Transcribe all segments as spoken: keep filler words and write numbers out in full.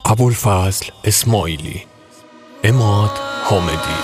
ابوالفضل اسماعیلی، عماد حامدی.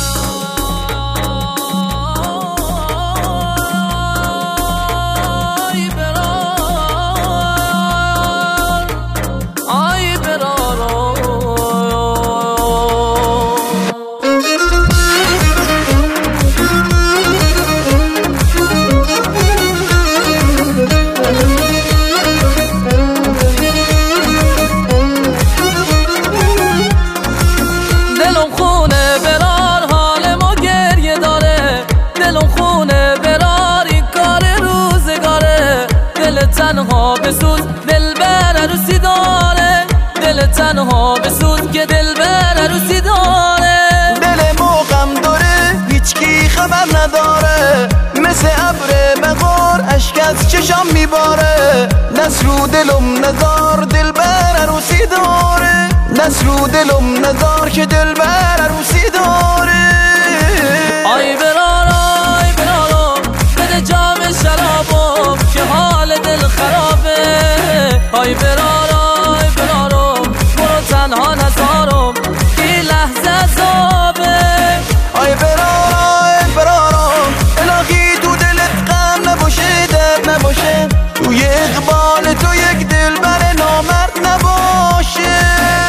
تنها بسوز دل بر عروسی داره، دل تنها بسوز که دل بر عروسی داره. دل موقم داره هیچکی خبر نداره، مثل ابر بغار اشک از چشم میباره. دست رو دلم نزار دل بر عروسی داره، دست رو دلم نزار که دل بر عروسی داره. آی برارا آی برارا بده جام شرابم که حال دل خرابه. آی برارا آی برارا برو تنها نزارم که لحظه عذابه. آی برارا آی برارا الهی تو دلت غم نباشه درد نباشه، توی اقبال تو یک دل بر نامرد نباشه.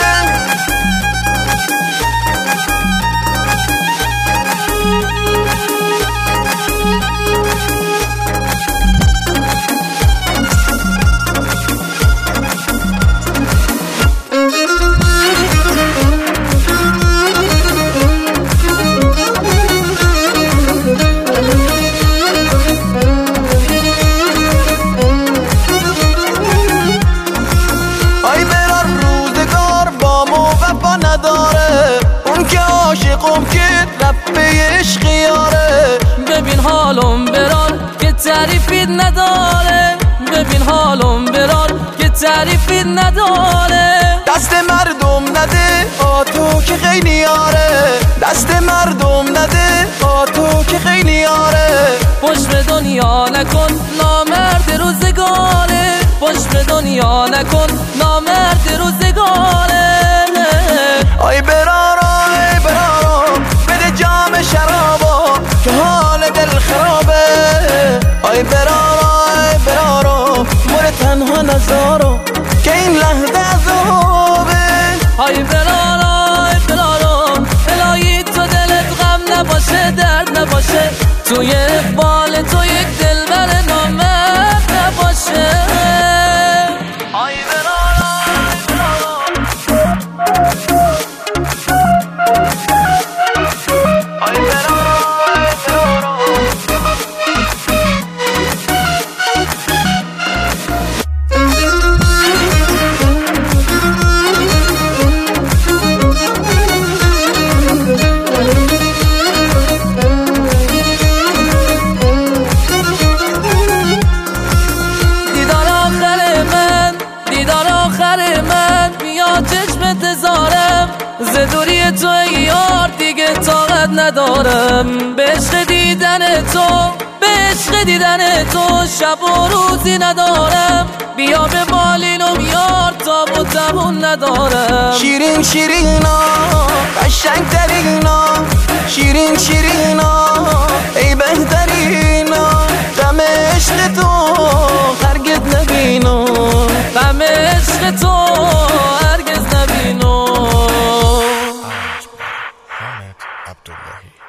عاشقم که رب به عشقی یاره. ببین حالم برار که تعریفی نداره، ببین حالم برار که تعریفی نداره. دست مردم نده آتو که خیلی یاره، دست مردم نده آتو که خیلی یاره. پشت به دنیا نکن نامرد روزگاره، پشت به دنیا نکن نامرد روزگاره. آی برارا آی برارا بده جام شرابا که حال دل خرابه. آی برارا آی برارا مور تنها نزارو که این لحظه عذابه. آی برارا آی برارا الهی تو دلت غم نباشه درد نباشه، توی اقبال تو یک دل بر نامرد نباشه. آی برارا آی برارا آی برارا آی برارا دیدار آخر من، دیدار آخر من بیا چشمت زارم، ز دوری تو ای یار دیگه طاقت ندارم. به عشق دیدن تو، به عشق دیدن تو شب و روزی ندارم. بیا به بالینم یار تاب و تبون ندارم. شیرین شیرینا قشنگ ترینا، شیرین شیرینا ای بهترینا. غم عشق تو هرگز نبینو، غم عشق تو هرگز نبینو. حامد عبداللهی.